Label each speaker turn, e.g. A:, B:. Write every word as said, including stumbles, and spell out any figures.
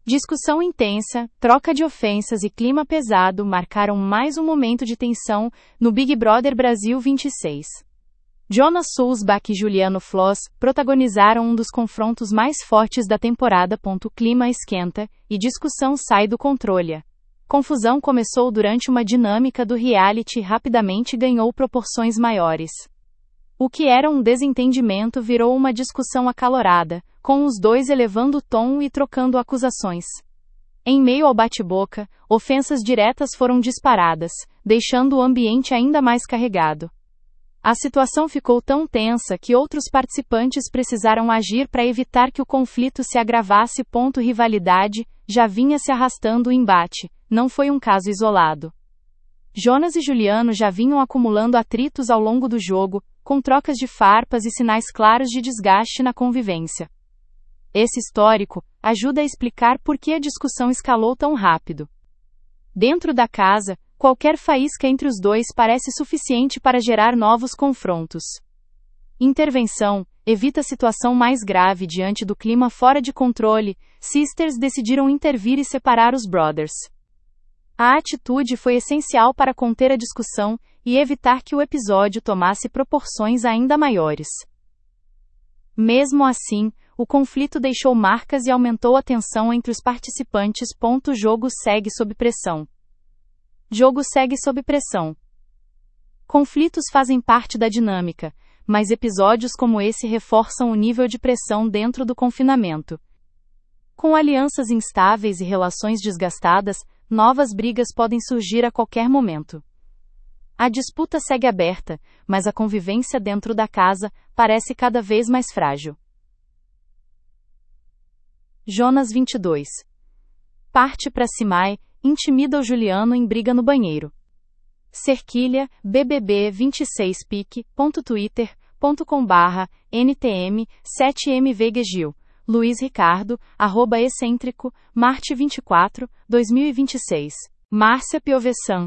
A: Discussão intensa, troca de ofensas e clima pesado marcaram mais um momento de tensão no Big Brother Brasil vinte e seis. Jonas Sulzbach e Juliano Floss protagonizaram um dos confrontos mais fortes da temporada. O clima esquenta e discussão sai do controle. Confusão começou durante uma dinâmica do reality e rapidamente ganhou proporções maiores. O que era um desentendimento virou uma discussão acalorada, com os dois elevando o tom e trocando acusações. Em meio ao bate-boca, ofensas diretas foram disparadas, deixando o ambiente ainda mais carregado. A situação ficou tão tensa que outros participantes precisaram agir para evitar que o conflito se agravasse. Rivalidade já vinha se arrastando o embate, não foi um caso isolado. Jonas e Juliano já vinham acumulando atritos ao longo do jogo, com trocas de farpas e sinais claros de desgaste na convivência. Esse histórico ajuda a explicar por que a discussão escalou tão rápido. Dentro da casa, qualquer faísca entre os dois parece suficiente para gerar novos confrontos. Intervenção evita a situação mais grave. Diante do clima fora de controle, Sisters decidiram intervir e separar os brothers. A atitude foi essencial para conter a discussão e evitar que o episódio tomasse proporções ainda maiores. Mesmo assim, o conflito deixou marcas e aumentou a tensão entre os participantes. O jogo segue sob pressão. Jogo segue sob pressão. Conflitos fazem parte da dinâmica, mas episódios como esse reforçam o nível de pressão dentro do confinamento. Com alianças instáveis e relações desgastadas, novas brigas podem surgir a qualquer momento. A disputa segue aberta, mas a convivência dentro da casa parece cada vez mais frágil. Jonas vinte e dois. Parte para Simai, intimida o Juliano em briga no banheiro. Cerquilha, B B B vinte e seis pique, ponto twitter, ponto com barra, N T M, sete M V G Gil, Luiz Ricardo, arroba excêntrico, Marte vinte e quatro, dois mil e vinte e seis. Márcia Piovesan.